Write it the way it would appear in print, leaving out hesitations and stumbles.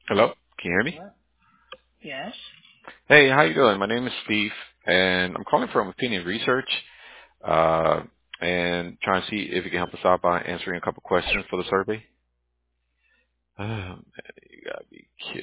Hello, can you hear me? Hello? Yes. Hey, how you doing? My name is Steve, and I'm calling from Opinion Research, uh, and trying to see if you can help us out by answering a couple questions for the survey. Oh, man, you gotta be